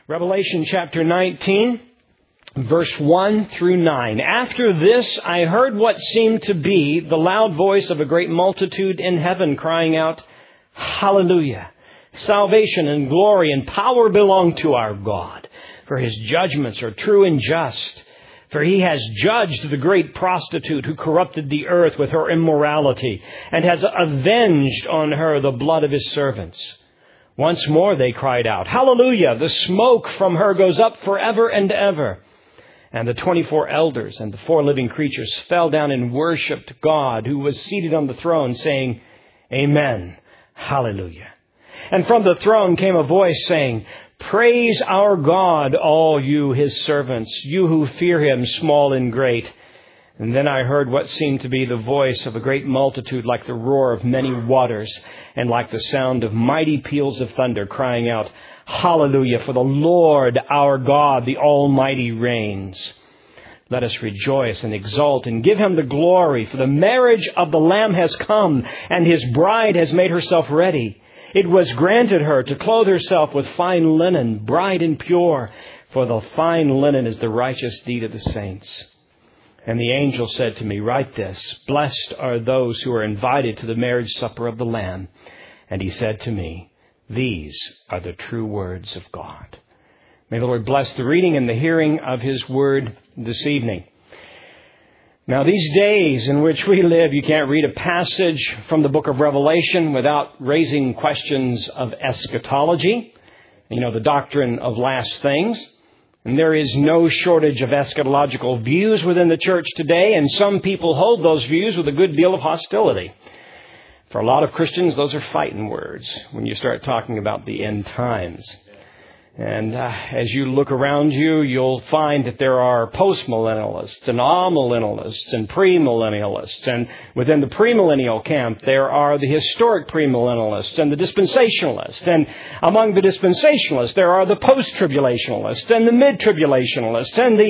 Revelation chapter 19, verse 1 through 9. After this, I heard what seemed to be the loud voice of a great multitude in heaven crying out, Hallelujah! Salvation and glory and power belong to our God, for His judgments are true and just. For He has judged the great prostitute who corrupted the earth with her immorality, and has avenged on her the blood of His servants. Once more they cried out, Hallelujah! The smoke from her goes up forever and ever. And the 24 elders and the 4 living creatures fell down and worshipped God, who was seated on the throne, saying, Amen. Hallelujah. And from the throne came a voice saying, Praise our God, all you His servants, you who fear Him, small and great. And then I heard what seemed to be the voice of a great multitude, like the roar of many waters, and like the sound of mighty peals of thunder, crying out, Hallelujah, for the Lord our God, the Almighty, reigns. Let us rejoice and exult and give Him the glory, for the marriage of the Lamb has come, and His bride has made herself ready. It was granted her to clothe herself with fine linen, bright and pure, for the fine linen is the righteous deed of the saints. And the angel said to me, Write this, Blessed are those who are invited to the marriage supper of the Lamb. And he said to me, These are the true words of God. May the Lord bless the reading and the hearing of His word this evening. Now, these days in which we live, you can't read a passage from the book of Revelation without raising questions of eschatology, the doctrine of last things. And there is no shortage of eschatological views within the church today, and some people hold those views with a good deal of hostility. For a lot of Christians, those are fighting words when you start talking about the end times. And as you look around you, you'll find that there are postmillennialists and amillennialists and premillennialists. And within the premillennial camp, there are the historic premillennialists and the dispensationalists. And among the dispensationalists, there are the post-tribulationalists and the mid-tribulationalists and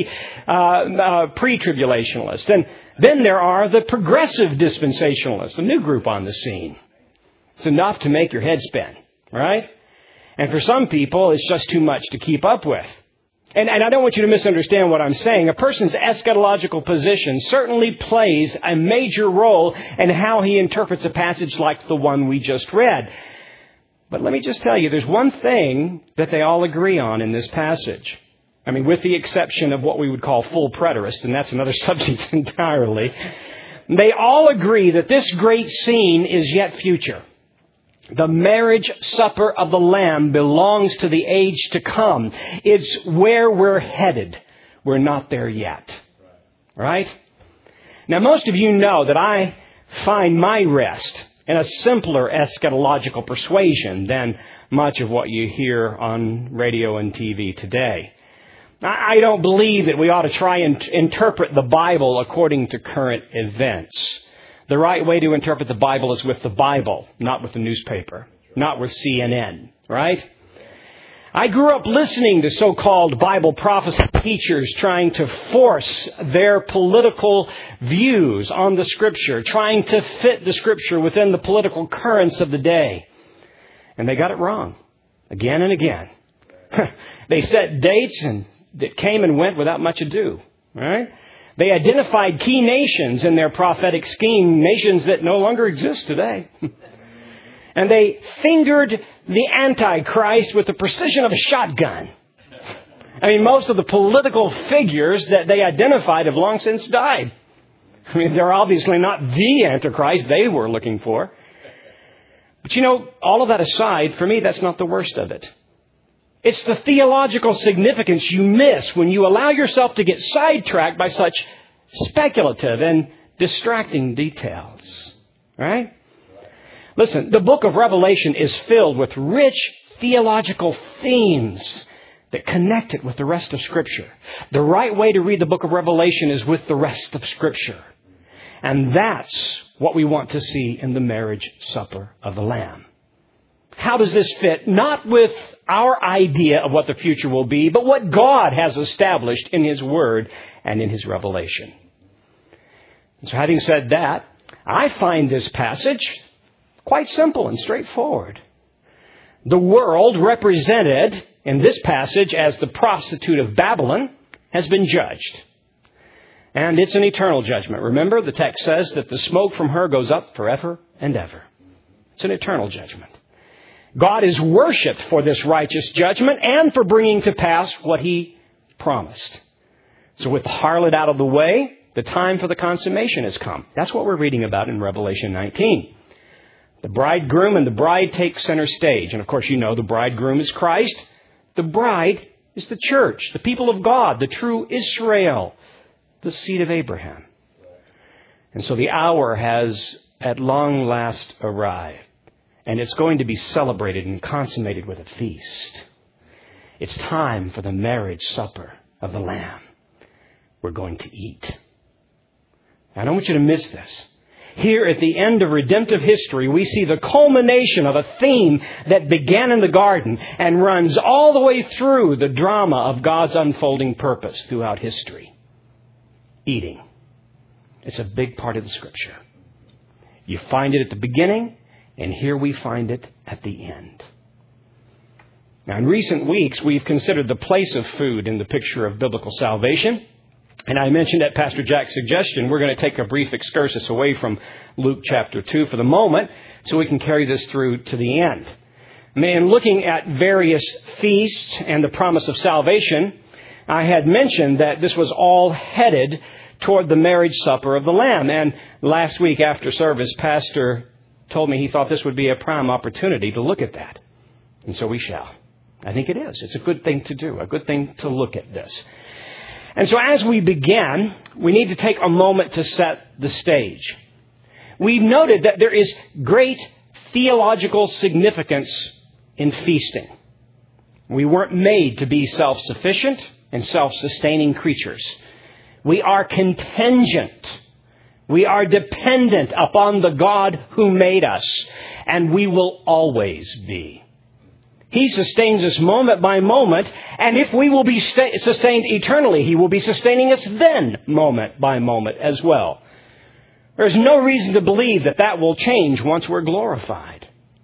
the pre-tribulationalists. And then there are the progressive dispensationalists, a new group on the scene. It's enough to make your head spin, right? And for some people, it's just too much to keep up with. And I don't want you to misunderstand what I'm saying. A person's eschatological position certainly plays a major role in how he interprets a passage like the one we just read. But let me just tell you, there's one thing that they all agree on in this passage. I mean, with the exception of what we would call full preterists, and that's another subject entirely. They all agree that this great scene is yet future. The marriage supper of the Lamb belongs to the age to come. It's where we're headed. We're not there yet. Right? Now, most of you know that I find my rest in a simpler eschatological persuasion than much of what you hear on radio and TV today. I don't believe that we ought to try and interpret the Bible according to current events. The right way to interpret the Bible is with the Bible, not with the newspaper, not with CNN, right? I grew up listening to so-called Bible prophecy teachers trying to force their political views on the Scripture, trying to fit the Scripture within the political currents of the day. And they got it wrong, again and again. They set dates that came and went without much ado, right? They identified key nations in their prophetic scheme, nations that no longer exist today. And they fingered the Antichrist with the precision of a shotgun. I mean, most of the political figures that they identified have long since died. I mean, they're obviously not the Antichrist they were looking for. But all of that aside, for me, that's not the worst of it. It's the theological significance you miss when you allow yourself to get sidetracked by such speculative and distracting details. Right? Listen, the book of Revelation is filled with rich theological themes that connect it with the rest of Scripture. The right way to read the book of Revelation is with the rest of Scripture. And that's what we want to see in the marriage supper of the Lamb. How does this fit? Not with our idea of what the future will be, but what God has established in His Word and in His revelation. And so having said that, I find this passage quite simple and straightforward. The world represented in this passage as the prostitute of Babylon, has been judged. And it's an eternal judgment. Remember, the text says that the smoke from her goes up forever and ever. It's an eternal judgment. God is worshipped for this righteous judgment and for bringing to pass what He promised. So with the harlot out of the way, the time for the consummation has come. That's what we're reading about in Revelation 19. The bridegroom and the bride take center stage. And of course, you know the bridegroom is Christ. The bride is the church, the people of God, the true Israel, the seed of Abraham. And so the hour has at long last arrived. And it's going to be celebrated and consummated with a feast. It's time for the marriage supper of the Lamb. We're going to eat. I don't want you to miss this. Here at the end of redemptive history, we see the culmination of a theme that began in the garden and runs all the way through the drama of God's unfolding purpose throughout history. Eating. It's a big part of the Scripture. You find it at the beginning, and here we find it at the end. Now, in recent weeks, we've considered the place of food in the picture of biblical salvation. And I mentioned at Pastor Jack's suggestion, we're going to take a brief excursus away from Luke chapter 2 for the moment, so we can carry this through to the end. In looking at various feasts and the promise of salvation, I had mentioned that this was all headed toward the marriage supper of the Lamb. And last week after service, Pastor told me he thought this would be a prime opportunity to look at that. And so we shall. I think it is. It's a good thing to do, a good thing to look at this. And so as we begin, we need to take a moment to set the stage. We've noted that there is great theological significance in feasting. We weren't made to be self-sufficient and self-sustaining creatures. We are contingent. We are dependent upon the God who made us, and we will always be. He sustains us moment by moment, and if we will be sustained eternally, He will be sustaining us then moment by moment as well. There's no reason to believe that that will change once we're glorified.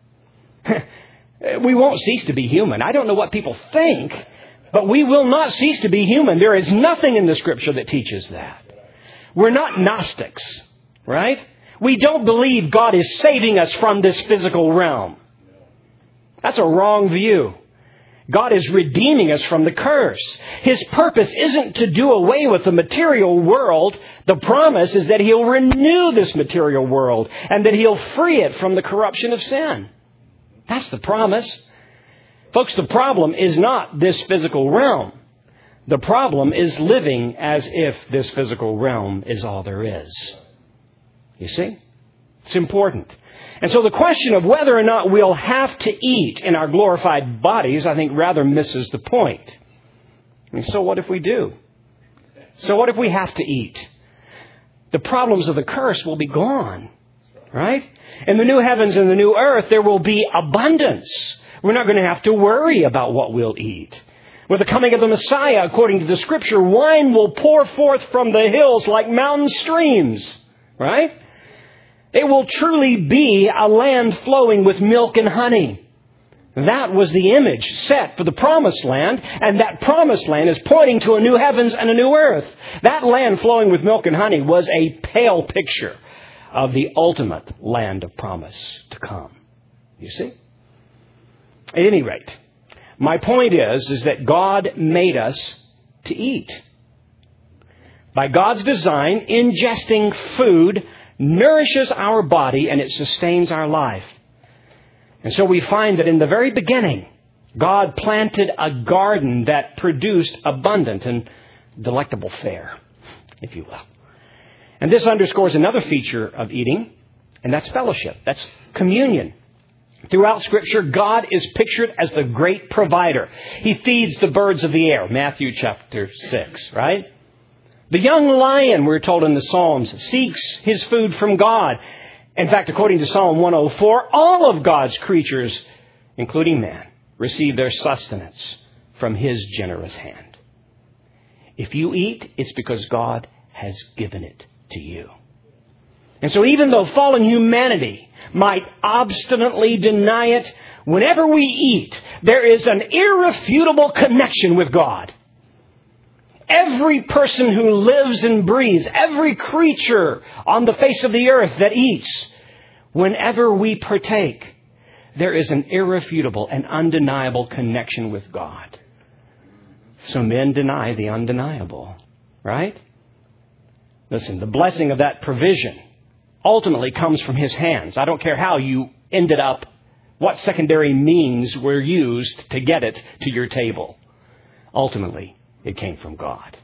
We won't cease to be human. I don't know what people think, but we will not cease to be human. There is nothing in the Scripture that teaches that. We're not Gnostics, right? We don't believe God is saving us from this physical realm. That's a wrong view. God is redeeming us from the curse. His purpose isn't to do away with the material world. The promise is that He'll renew this material world and that He'll free it from the corruption of sin. That's the promise. Folks, the problem is not this physical realm. The problem is living as if this physical realm is all there is. You see? It's important. And so the question of whether or not we'll have to eat in our glorified bodies, I think, rather misses the point. And so what if we do? So what if we have to eat? The problems of the curse will be gone, right? In the new heavens and the new earth, there will be abundance. We're not going to have to worry about what we'll eat. With the coming of the Messiah, according to the Scripture, wine will pour forth from the hills like mountain streams, right? It will truly be a land flowing with milk and honey. That was the image set for the promised land, and that promised land is pointing to a new heavens and a new earth. That land flowing with milk and honey was a pale picture of the ultimate land of promise to come. You see? At any rate, my point is that God made us to eat. By God's design, ingesting food nourishes our body and it sustains our life. And so we find that in the very beginning, God planted a garden that produced abundant and delectable fare, if you will. And this underscores another feature of eating, and that's fellowship. That's communion. Throughout Scripture, God is pictured as the great provider. He feeds the birds of the air, Matthew chapter 6, right? The young lion, we're told in the Psalms, seeks his food from God. In fact, according to Psalm 104, all of God's creatures, including man, receive their sustenance from His generous hand. If you eat, it's because God has given it to you. And so even though fallen humanity might obstinately deny it, Whenever we eat, there is an irrefutable connection with God. Every person who lives and breathes, every creature on the face of the earth that eats, whenever we partake, there is an irrefutable and undeniable connection with God. So men deny the undeniable, right? Listen, the blessing of that provision ultimately comes from His hands. I don't care how you ended up, what secondary means were used to get it to your table. Ultimately, it came from God.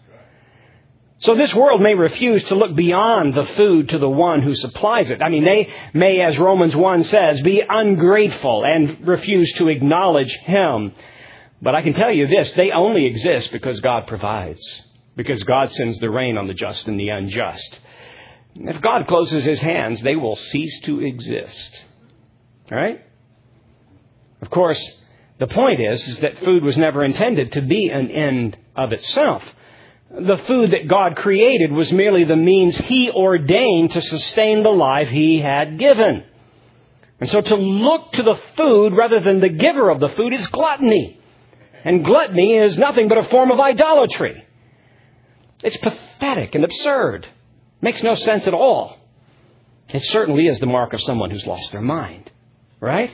So this world may refuse to look beyond the food to the one who supplies it. I mean, they may, as Romans 1 says, be ungrateful and refuse to acknowledge Him. But I can tell you this, they only exist because God provides. Because God sends the rain on the just and the unjust. If God closes His hands, they will cease to exist. All right? Of course, the point is that food was never intended to be an end of itself. The food that God created was merely the means He ordained to sustain the life He had given. And so to look to the food rather than the giver of the food is gluttony. And gluttony is nothing but a form of idolatry. It's pathetic and absurd. Makes no sense at all. It certainly is the mark of someone who's lost their mind. Right?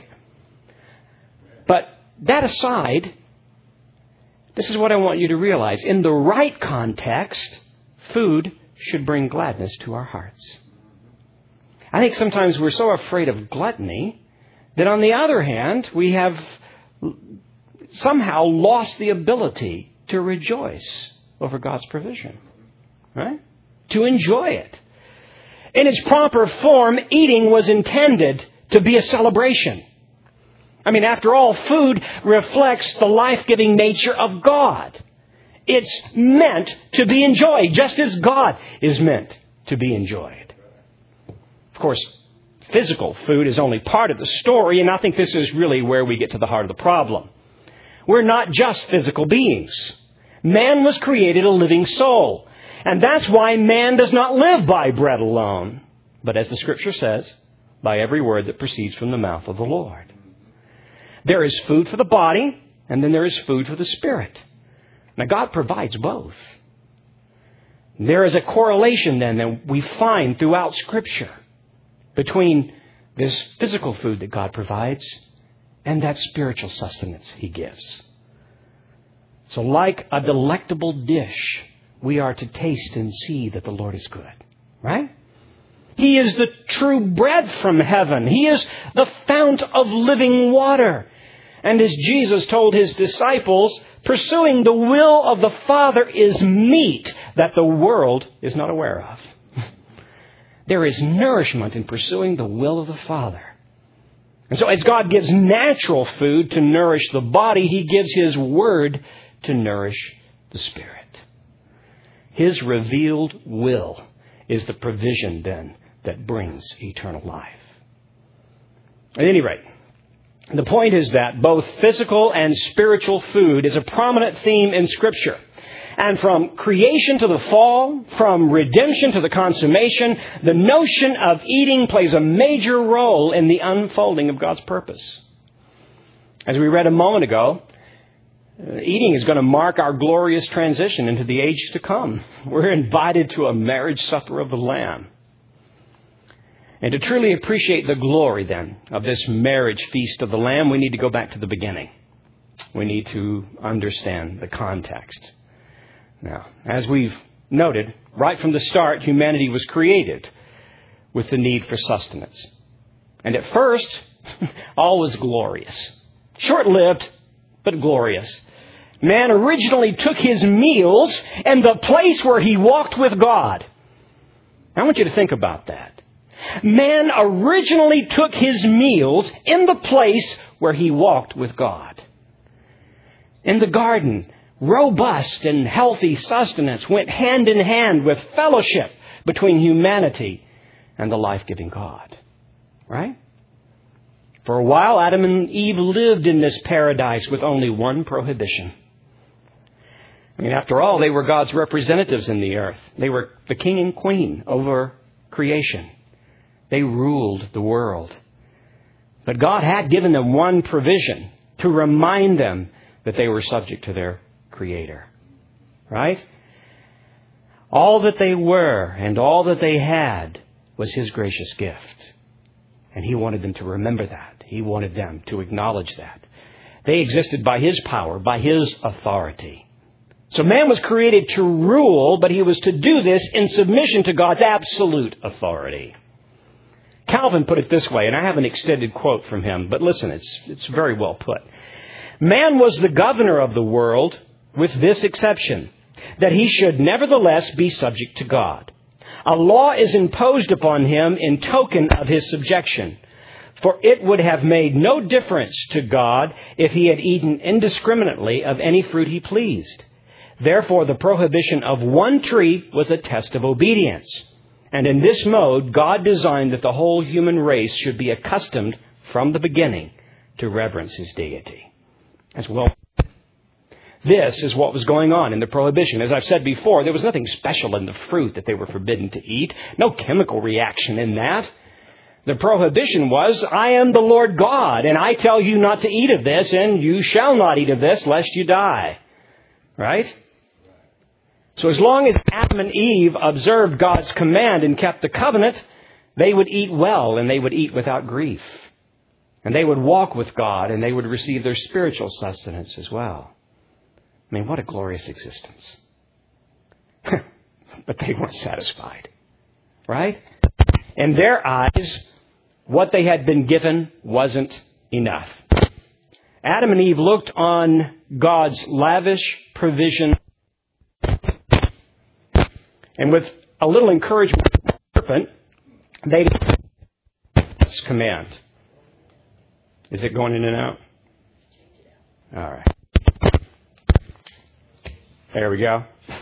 But that aside, this is what I want you to realize. In the right context, food should bring gladness to our hearts. I think sometimes we're so afraid of gluttony that on the other hand, we have somehow lost the ability to rejoice over God's provision. Right? To enjoy it. In its proper form, eating was intended to be a celebration. I mean, after all, food reflects the life-giving nature of God. It's meant to be enjoyed, just as God is meant to be enjoyed. Of course, physical food is only part of the story, and I think this is really where we get to the heart of the problem. We're not just physical beings. Man was created a living soul. And that's why man does not live by bread alone, but as the Scripture says, by every word that proceeds from the mouth of the Lord. There is food for the body, and then there is food for the spirit. Now, God provides both. There is a correlation then that we find throughout Scripture between this physical food that God provides and that spiritual sustenance He gives. So like a delectable dish, we are to taste and see that the Lord is good. Right? He is the true bread from heaven. He is the fount of living water. And as Jesus told His disciples, pursuing the will of the Father is meat that the world is not aware of. There is nourishment in pursuing the will of the Father. And so as God gives natural food to nourish the body, He gives His word to nourish the spirit. His revealed will is the provision then that brings eternal life. At any rate, the point is that both physical and spiritual food is a prominent theme in Scripture. And from creation to the fall, from redemption to the consummation, the notion of eating plays a major role in the unfolding of God's purpose. As we read a moment ago, eating is going to mark our glorious transition into the age to come. We're invited to a marriage supper of the Lamb. And to truly appreciate the glory then of this marriage feast of the Lamb, we need to go back to the beginning. We need to understand the context. Now, as we've noted, right from the start, humanity was created with the need for sustenance. And at first, all was glorious. Short-lived, but glorious. Man originally took his meals in the place where he walked with God. I want you to think about that. Man originally took his meals in the place where he walked with God. In the garden, robust and healthy sustenance went hand in hand with fellowship between humanity and the life-giving God. Right? For a while, Adam and Eve lived in this paradise with only one prohibition. I mean, after all, they were God's representatives in the earth. They were the king and queen over creation. They ruled the world. But God had given them one provision to remind them that they were subject to their Creator. Right? All that they were and all that they had was His gracious gift. And He wanted them to remember that. He wanted them to acknowledge that. They existed by His power, by His authority. So man was created to rule, but he was to do this in submission to God's absolute authority. Calvin put it this way, and I have an extended quote from him, but listen, it's very well put. Man was the governor of the world with this exception, that he should nevertheless be subject to God. A law is imposed upon him in token of his subjection, for it would have made no difference to God if he had eaten indiscriminately of any fruit he pleased. Therefore, the prohibition of one tree was a test of obedience. And in this mode, God designed that the whole human race should be accustomed from the beginning to reverence His deity. As well, this is what was going on in the prohibition. As I've said before, there was nothing special in the fruit that they were forbidden to eat. No chemical reaction in that. The prohibition was, I am the Lord God, and I tell you not to eat of this, and you shall not eat of this, lest you die. Right? So as long as Adam and Eve observed God's command and kept the covenant, they would eat well and they would eat without grief. And they would walk with God and they would receive their spiritual sustenance as well. I mean, what a glorious existence. But they weren't satisfied. Right? In their eyes, what they had been given wasn't enough. Adam and Eve looked on God's lavish provision, and with a little encouragement from the serpent, they did this command. Is it going in and out? All right. There we go.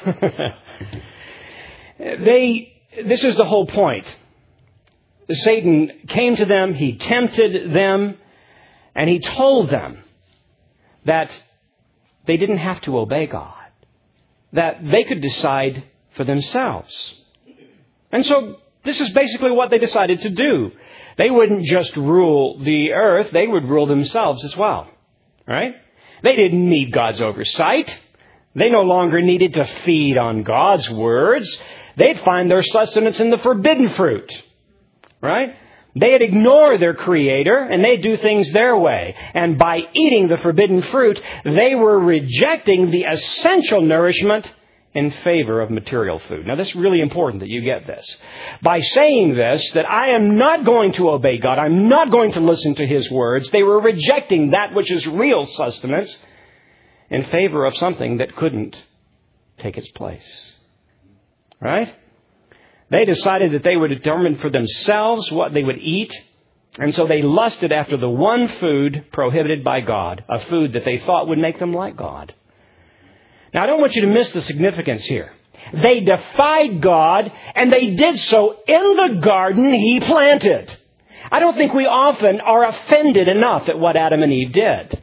This is the whole point. Satan came to them, he tempted them, and he told them that they didn't have to obey God, that they could decide for themselves. And so this is basically what they decided to do. They wouldn't just rule the earth, they would rule themselves as well. Right? They didn't need God's oversight. They no longer needed to feed on God's words. They'd find their sustenance in the forbidden fruit. Right? They'd ignore their Creator and they'd do things their way. And by eating the forbidden fruit, they were rejecting the essential nourishment in favor of material food. Now, this is really important that you get this. By saying this, that I am not going to obey God, I'm not going to listen to His words, they were rejecting that which is real sustenance in favor of something that couldn't take its place. Right? They decided that they would determine for themselves what they would eat, and so they lusted after the one food prohibited by God, a food that they thought would make them like God. Now, I don't want you to miss the significance here. They defied God, and they did so in the garden He planted. I don't think we often are offended enough at what Adam and Eve did.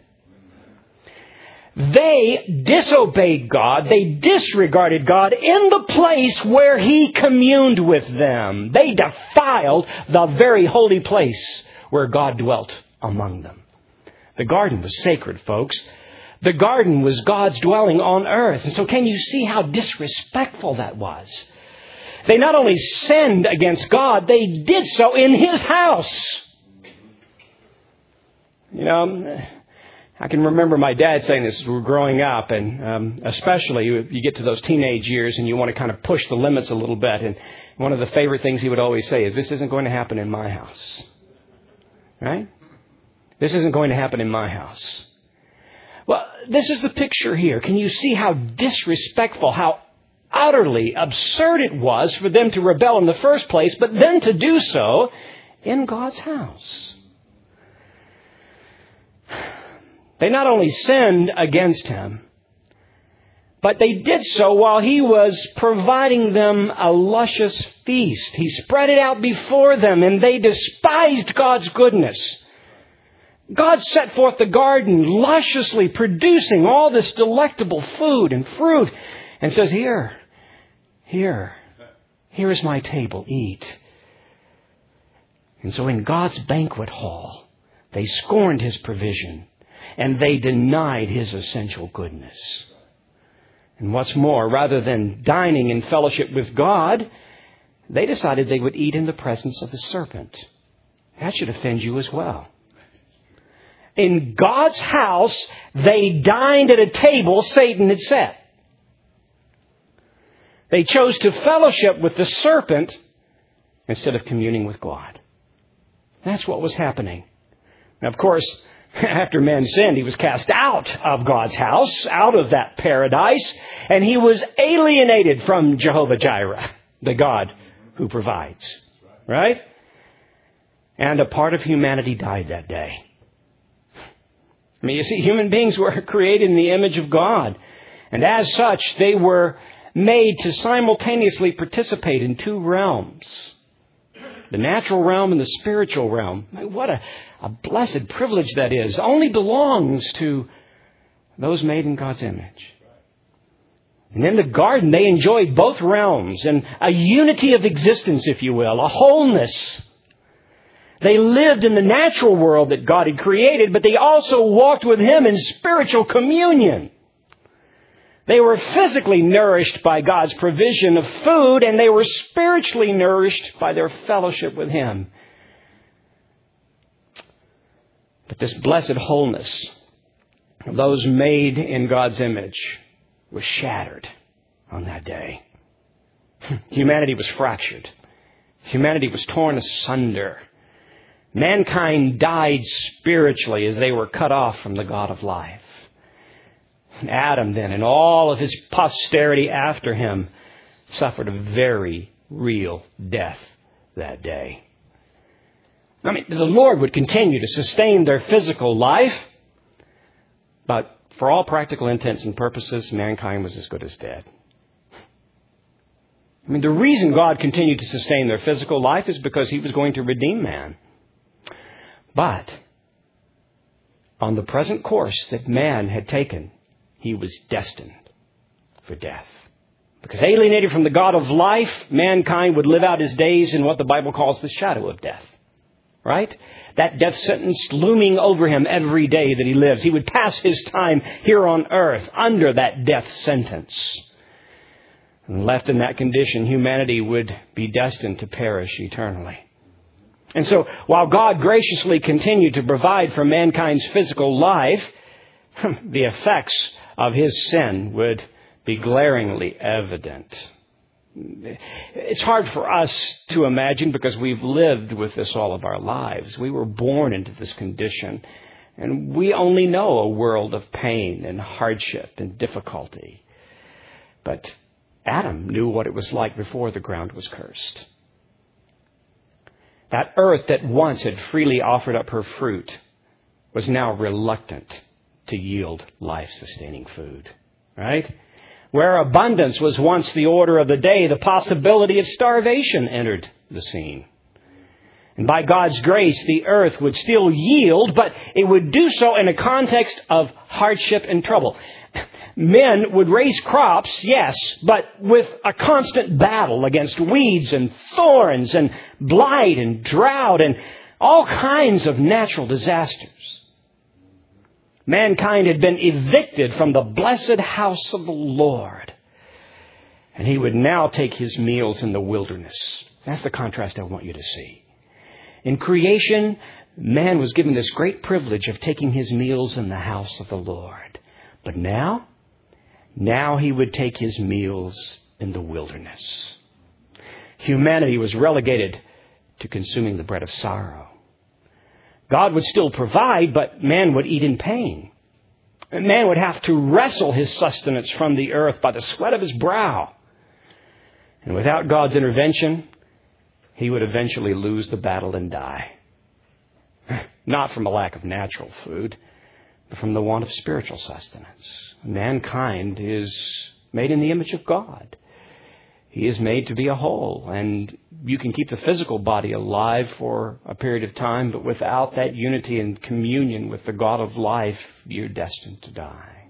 They disobeyed God. They disregarded God in the place where He communed with them. They defiled the very holy place where God dwelt among them. The garden was sacred, folks. The garden was God's dwelling on earth. And so can you see how disrespectful that was? They not only sinned against God, they did so in His house. You know, I can remember my dad saying this as we were growing up, and especially you get to those teenage years and you want to kind of push the limits a little bit. And one of the favorite things he would always say is, this isn't going to happen in my house. Right? This isn't going to happen in my house. Well, this is the picture here. Can you see how disrespectful, how utterly absurd it was for them to rebel in the first place, but then to do so in God's house? They not only sinned against Him, but they did so while He was providing them a luscious feast. He spread it out before them, and they despised God's goodness. God set forth the garden lusciously producing all this delectable food and fruit and says, here is my table, eat. And so in God's banquet hall, They scorned His provision, and they denied His essential goodness. And what's more, rather than dining in fellowship with God, they decided they would eat in the presence of the serpent. That should offend you as well. In God's house, they dined at a table Satan had set. They chose to fellowship with the serpent instead of communing with God. That's what was happening. Now, of course, after man sinned, he was cast out of God's house, out of that paradise, and he was alienated from Jehovah Jireh, the God who provides. Right? And a part of humanity died that day. I mean, you see, human beings were created in the image of God. And as such, they were made to simultaneously participate in two realms. The natural realm and the spiritual realm. What a blessed privilege that is. Only belongs to those made in God's image. And in the garden, they enjoyed both realms and a unity of existence, if you will, a wholeness. They lived in the natural world that God had created, but they also walked with Him in spiritual communion. They were physically nourished by God's provision of food, and they were spiritually nourished by their fellowship with Him. But this blessed wholeness of those made in God's image was shattered on that day. Humanity was fractured. Humanity was torn asunder. Mankind died spiritually as they were cut off from the God of life. Adam then and all of his posterity after him suffered a very real death that day. I mean, the Lord would continue to sustain their physical life, but for all practical intents and purposes, mankind was as good as dead. I mean, the reason God continued to sustain their physical life is because He was going to redeem man. But on the present course that man had taken, he was destined for death. Because alienated from the God of life, mankind would live out his days in what the Bible calls the shadow of death. Right? That death sentence looming over him every day that he lives. He would pass his time here on earth under that death sentence. And left in that condition, humanity would be destined to perish eternally. And so, while God graciously continued to provide for mankind's physical life, the effects of his sin would be glaringly evident. It's hard for us to imagine because we've lived with this all of our lives. We were born into this condition, and we only know a world of pain and hardship and difficulty. But Adam knew what it was like before the ground was cursed. That earth that once had freely offered up her fruit was now reluctant to yield life-sustaining food. Right? Where abundance was once the order of the day, the possibility of starvation entered the scene. And by God's grace, the earth would still yield, but it would do so in a context of hardship and trouble. Men would raise crops, yes, but with a constant battle against weeds and thorns and blight and drought and all kinds of natural disasters. Mankind had been evicted from the blessed house of the Lord. And he would now take his meals in the wilderness. That's the contrast I want you to see. In creation, man was given this great privilege of taking his meals in the house of the Lord. But now he would take his meals in the wilderness. Humanity was relegated to consuming the bread of sorrow. God would still provide, but man would eat in pain. And man would have to wrestle his sustenance from the earth by the sweat of his brow. And without God's intervention, he would eventually lose the battle and die. Not from a lack of natural food, but from the want of spiritual sustenance. Mankind is made in the image of God. He is made to be a whole, and you can keep the physical body alive for a period of time, but without that unity and communion with the God of life, you're destined to die.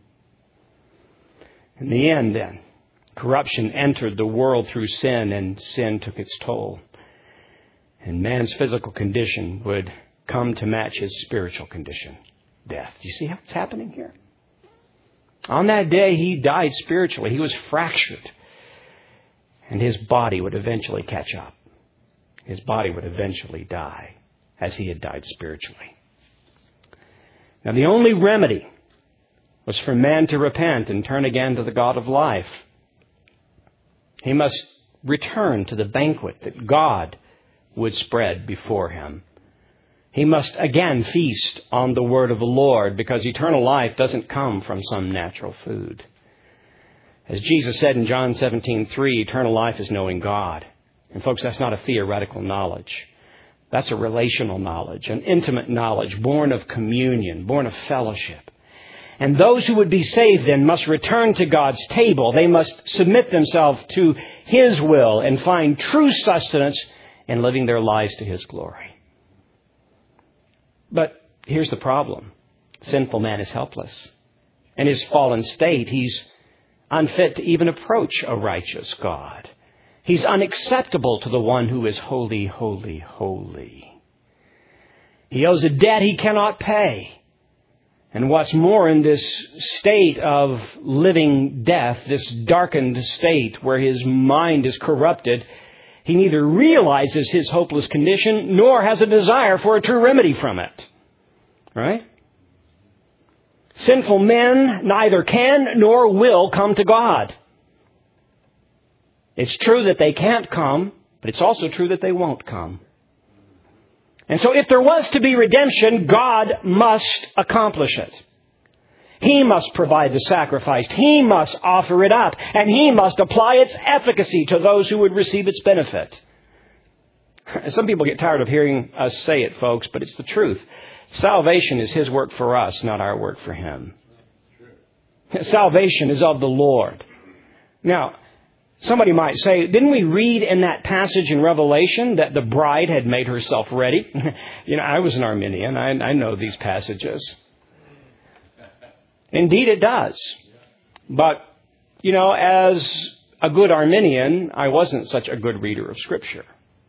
In the end, then, corruption entered the world through sin, and sin took its toll. And man's physical condition would come to match his spiritual condition, death. Do you see what's happening here? On that day, he died spiritually. He was fractured. And his body would eventually catch up. His body would eventually die as he had died spiritually. Now, the only remedy was for man to repent and turn again to the God of life. He must return to the banquet that God would spread before him. He must again feast on the word of the Lord, because eternal life doesn't come from some natural food. As Jesus said in John 17:3, eternal life is knowing God. And folks, that's not a theoretical knowledge. That's a relational knowledge, an intimate knowledge, born of communion, born of fellowship. And those who would be saved then must return to God's table. They must submit themselves to his will and find true sustenance in living their lives to his glory. But here's the problem. Sinful man is helpless. In his fallen state, he's unfit to even approach a righteous God. He's unacceptable to the one who is holy, holy, holy. He owes a debt he cannot pay. And what's more, in this state of living death, this darkened state where his mind is corrupted, he neither realizes his hopeless condition nor has a desire for a true remedy from it. Right? Sinful men neither can nor will come to God. It's true that they can't come, but it's also true that they won't come. And so if there was to be redemption, God must accomplish it. He must provide the sacrifice. He must offer it up. And He must apply its efficacy to those who would receive its benefit. Some people get tired of hearing us say it, folks, but it's the truth. Salvation is His work for us, not our work for Him. Salvation is of the Lord. Now, somebody might say, didn't we read in that passage in Revelation that the bride had made herself ready? I was an Arminian. I know these passages. Indeed, it does. But, as a good Arminian, I wasn't such a good reader of Scripture.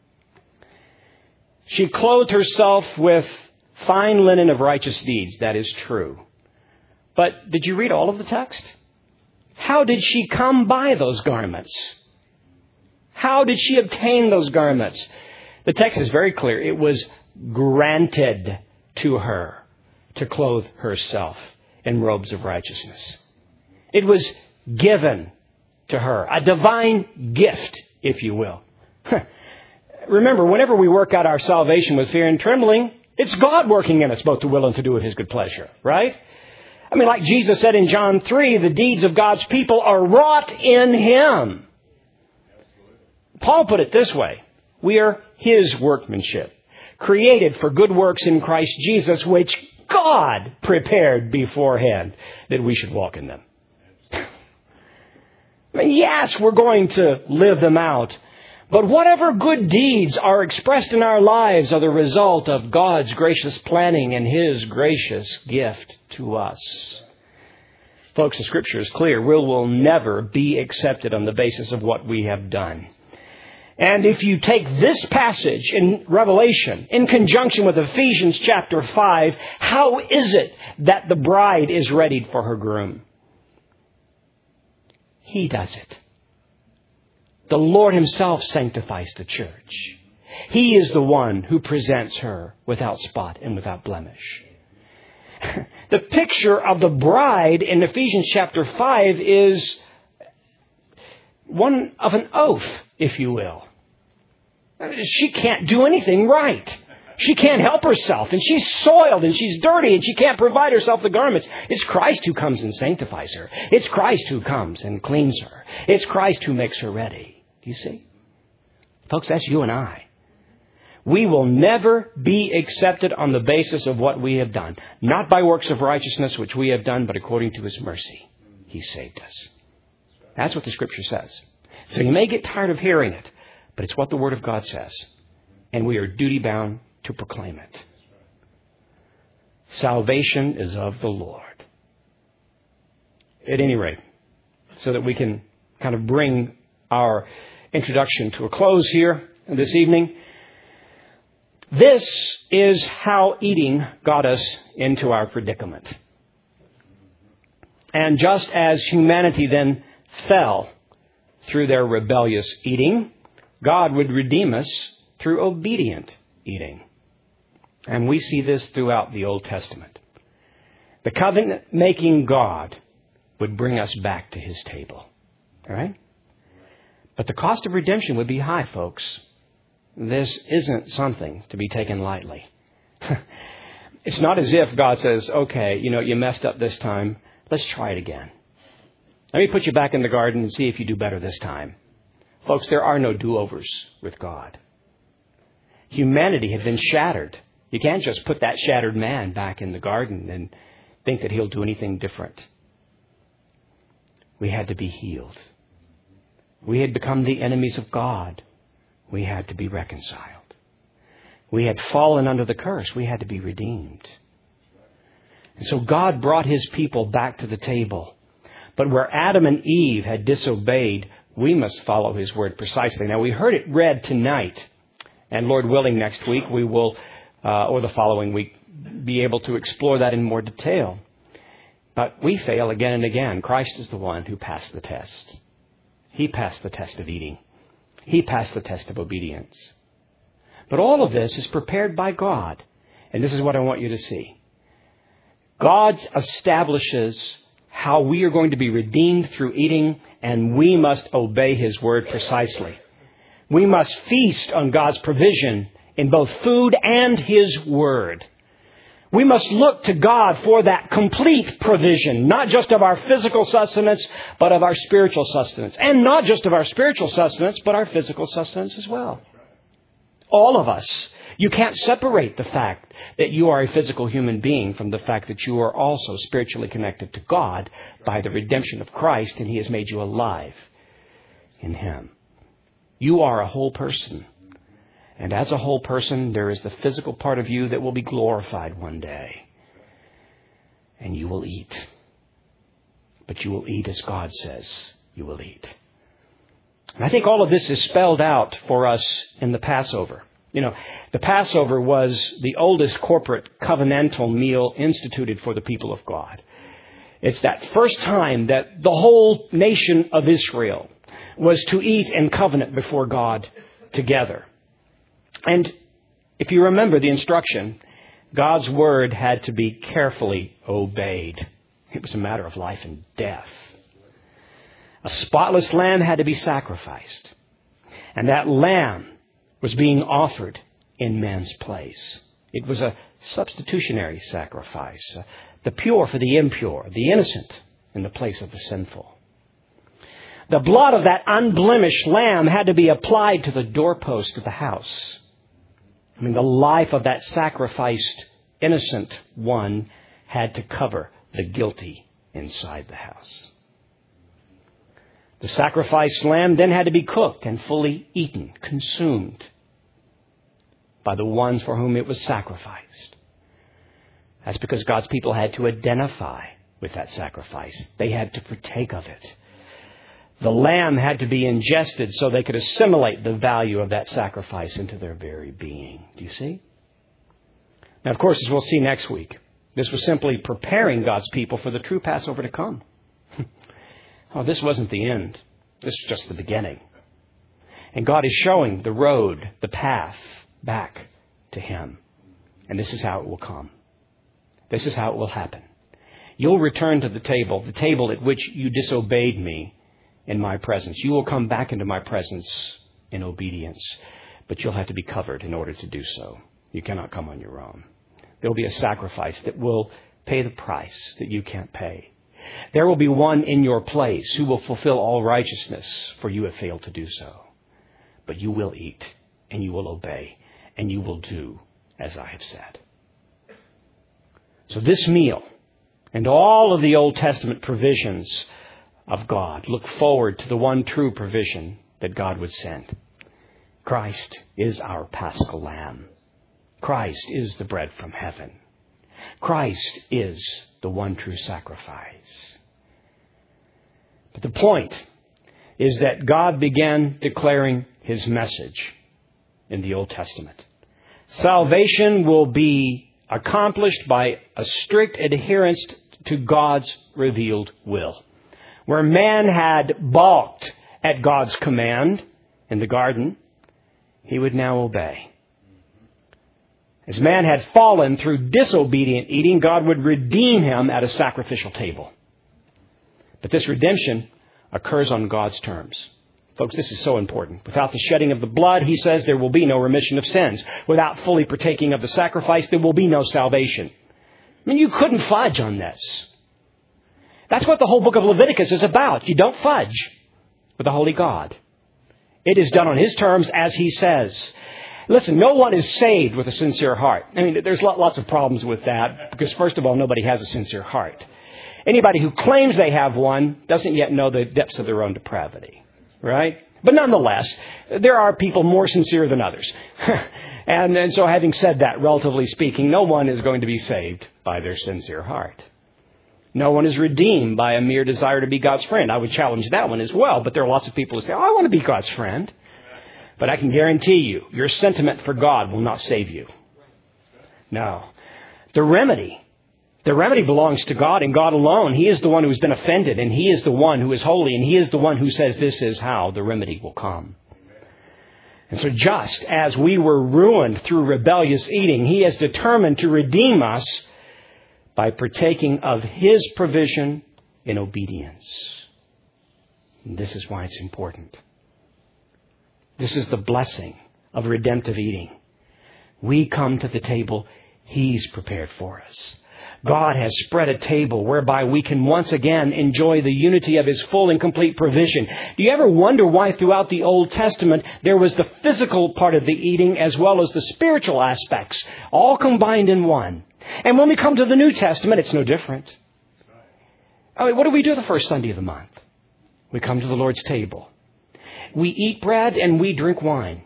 She clothed herself with fine linen of righteous deeds. That is true. But did you read all of the text? How did she come by those garments? How did she obtain those garments? The text is very clear. It was granted to her to clothe herself in robes of righteousness. It was given to her. A divine gift, if you will. Remember, whenever we work out our salvation with fear and trembling, it's God working in us both to will and to do of His good pleasure, right? Like Jesus said in John 3, the deeds of God's people are wrought in Him. Paul put it this way. We are His workmanship, created for good works in Christ Jesus, which God prepared beforehand that we should walk in them. Yes, we're going to live them out. But whatever good deeds are expressed in our lives are the result of God's gracious planning and His gracious gift to us. Folks, the Scripture is clear. We will never be accepted on the basis of what we have done. And if you take this passage in Revelation in conjunction with Ephesians chapter 5, how is it that the bride is readied for her groom? He does it. The Lord Himself sanctifies the church. He is the one who presents her without spot and without blemish. The picture of the bride in Ephesians chapter 5 is one of an oath, if you will. She can't do anything right. She can't help herself, and she's soiled, and she's dirty, and she can't provide herself the garments. It's Christ who comes and sanctifies her. It's Christ who comes and cleans her. It's Christ who makes her ready. Do you see? Folks, that's you and I. We will never be accepted on the basis of what we have done. Not by works of righteousness which we have done, but according to His mercy. He saved us. That's what the Scripture says. So you may get tired of hearing it, but it's what the Word of God says. And we are duty-bound to proclaim it. Salvation is of the Lord. At any rate, so that we can kind of bring our introduction to a close here this evening, This is how eating got us into our predicament. And just as humanity then fell through their rebellious eating, God would redeem us through obedient eating. And we see this throughout the Old Testament. The covenant-making God would bring us back to His table. All right? But the cost of redemption would be high, folks. This isn't something to be taken lightly. It's not as if God says, okay, you messed up this time. Let's try it again. Let me put you back in the garden and see if you do better this time. Folks, there are no do-overs with God. Humanity had been shattered. You can't just put that shattered man back in the garden and think that he'll do anything different. We had to be healed. We had become the enemies of God. We had to be reconciled. We had fallen under the curse. We had to be redeemed. And so God brought His people back to the table. But where Adam and Eve had disobeyed, we must follow His word precisely. Now, we heard it read tonight. And Lord willing, next week we will, or the following week, be able to explore that in more detail. But we fail again and again. Christ is the one who passed the test. He passed the test of eating. He passed the test of obedience. But all of this is prepared by God. And this is what I want you to see. God establishes how we are going to be redeemed through eating, and we must obey His word precisely. We must feast on God's provision in both food and His word. We must look to God for that complete provision, not just of our physical sustenance, but of our spiritual sustenance. And not just of our spiritual sustenance, but our physical sustenance as well. All of us. You can't separate the fact that you are a physical human being from the fact that you are also spiritually connected to God by the redemption of Christ, and He has made you alive in Him. You are a whole person. And as a whole person, there is the physical part of you that will be glorified one day. And you will eat. But you will eat as God says you will eat. And I think all of this is spelled out for us in the Passover. The Passover was the oldest corporate covenantal meal instituted for the people of God. It's that first time that the whole nation of Israel was to eat in covenant before God together. And if you remember the instruction, God's word had to be carefully obeyed. It was a matter of life and death. A spotless lamb had to be sacrificed. And that lamb was being offered in man's place. It was a substitutionary sacrifice. The pure for the impure, the innocent in the place of the sinful. The blood of that unblemished lamb had to be applied to the doorpost of the house. The life of that sacrificed innocent one had to cover the guilty inside the house. The sacrificed lamb then had to be cooked and fully eaten, consumed by the ones for whom it was sacrificed. That's because God's people had to identify with that sacrifice. They had to partake of it. The lamb had to be ingested so they could assimilate the value of that sacrifice into their very being. Do you see? Now, of course, as we'll see next week, this was simply preparing God's people for the true Passover to come. This wasn't the end. This was just the beginning. And God is showing the road, the path back to Him. And this is how it will come. This is how it will happen. You'll return to the table at which you disobeyed me in my presence. You will come back into my presence in obedience, but you'll have to be covered in order to do so. You cannot come on your own. There will be a sacrifice that will pay the price that you can't pay. There will be one in your place who will fulfill all righteousness, for you have failed to do so. But you will eat, and you will obey, and you will do as I have said. So this meal and all of the Old Testament provisions of God look forward to the one true provision that God would send. Christ is our Paschal Lamb. Christ is the bread from heaven. Christ is the one true sacrifice. But the point is that God began declaring His message in the Old Testament. Salvation will be accomplished by a strict adherence to God's revealed will. Where man had balked at God's command in the garden, he would now obey. As man had fallen through disobedient eating, God would redeem him at a sacrificial table. But this redemption occurs on God's terms. Folks, this is so important. Without the shedding of the blood, he says, there will be no remission of sins. Without fully partaking of the sacrifice, there will be no salvation. I mean, you couldn't fudge on this. That's what the whole book of Leviticus is about. You don't fudge with the holy God. It is done on His terms as He says. Listen, no one is saved with a sincere heart. I mean, there's lots of problems with that because, first of all, nobody has a sincere heart. Anybody who claims they have one doesn't yet know the depths of their own depravity, right? But nonetheless, there are people more sincere than others. and so having said that, relatively speaking, no one is going to be saved by their sincere heart. No one is redeemed by a mere desire to be God's friend. I would challenge that one as well. But there are lots of people who say, I want to be God's friend. But I can guarantee you, your sentiment for God will not save you. No. The remedy belongs to God and God alone. He is the one who has been offended, and He is the one who is holy, and He is the one who says this is how the remedy will come. And so just as we were ruined through rebellious eating, He has determined to redeem us by partaking of His provision in obedience. And this is why it's important. This is the blessing of redemptive eating. We come to the table He's prepared for us. God has spread a table whereby we can once again enjoy the unity of His full and complete provision. Do you ever wonder why throughout the Old Testament there was the physical part of the eating as well as the spiritual aspects, all combined in one? And when we come to the New Testament, it's no different. I mean, what do we do the first Sunday of the month? We come to the Lord's table. We eat bread and we drink wine,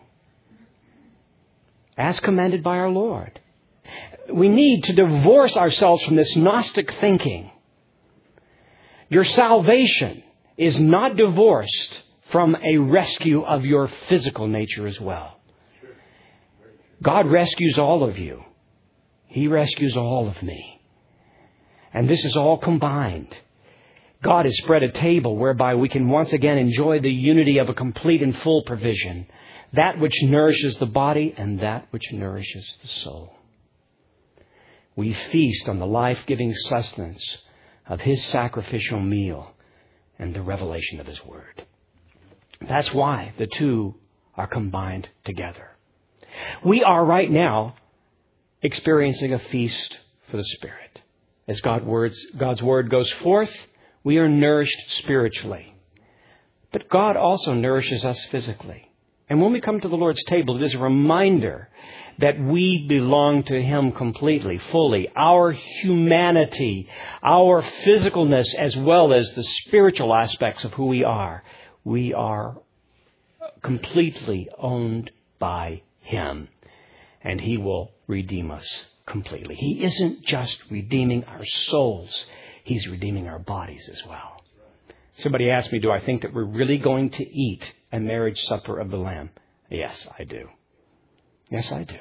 as commanded by our Lord. We need to divorce ourselves from this Gnostic thinking. Your salvation is not divorced from a rescue of your physical nature as well. God rescues all of you. He rescues all of me. And this is all combined. God has spread a table whereby we can once again enjoy the unity of a complete and full provision. That which nourishes the body and that which nourishes the soul. We feast on the life-giving sustenance of His sacrificial meal and the revelation of His Word. That's why the two are combined together. We are right now experiencing a feast for the Spirit. As God's Word goes forth, we are nourished spiritually. But God also nourishes us physically. And when we come to the Lord's table, it is a reminder that we belong to Him completely, fully. Our humanity, our physicalness, as well as the spiritual aspects of who we are completely owned by Him. And He will redeem us completely. He isn't just redeeming our souls. He's redeeming our bodies as well. Somebody asked me, do I think that we're really going to eat a marriage supper of the Lamb? Yes, I do. Yes, I do.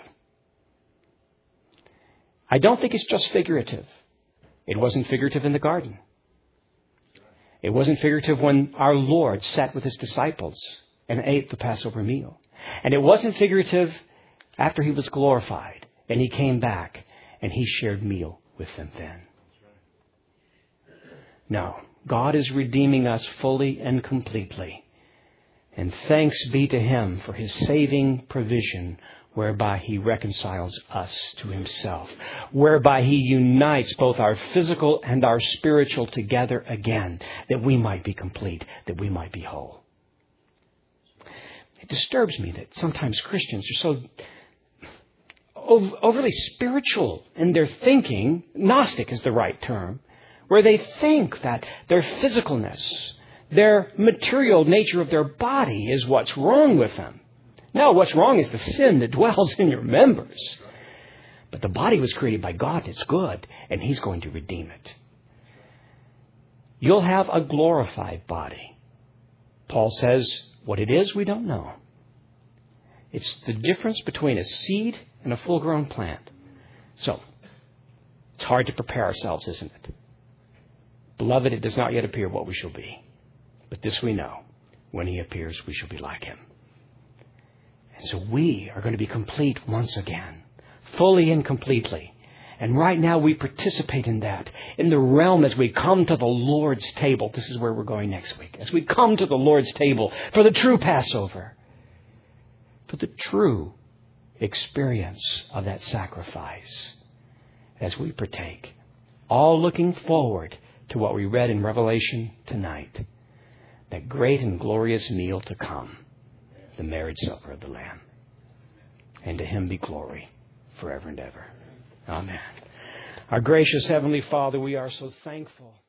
I don't think it's just figurative. It wasn't figurative in the garden. It wasn't figurative when our Lord sat with His disciples and ate the Passover meal. And it wasn't figurative after He was glorified and He came back and He shared meal with them then. No, God is redeeming us fully and completely. And thanks be to Him for His saving provision, whereby He reconciles us to Himself, whereby He unites both our physical and our spiritual together again, that we might be complete, that we might be whole. It disturbs me that sometimes Christians are so overly spiritual in their thinking. Gnostic is the right term. Where they think that their physicalness, their material nature of their body is what's wrong with them. No, what's wrong is the sin that dwells in your members. But the body was created by God. It's good. And He's going to redeem it. You'll have a glorified body. Paul says, what it is, we don't know. It's the difference between a seed and a full-grown plant. So, it's hard to prepare ourselves, isn't it? Beloved, it does not yet appear what we shall be. But this we know. When He appears, we shall be like Him. And so we are going to be complete once again. Fully and completely. And right now we participate in that. In the realm as we come to the Lord's table. This is where we're going next week. As we come to the Lord's table for the true Passover. For the true experience of that sacrifice. As we partake. All looking forward to what we read in Revelation tonight. That great and glorious meal to come. The marriage supper of the Lamb. And to Him be glory forever and ever. Amen. Our gracious Heavenly Father, we are so thankful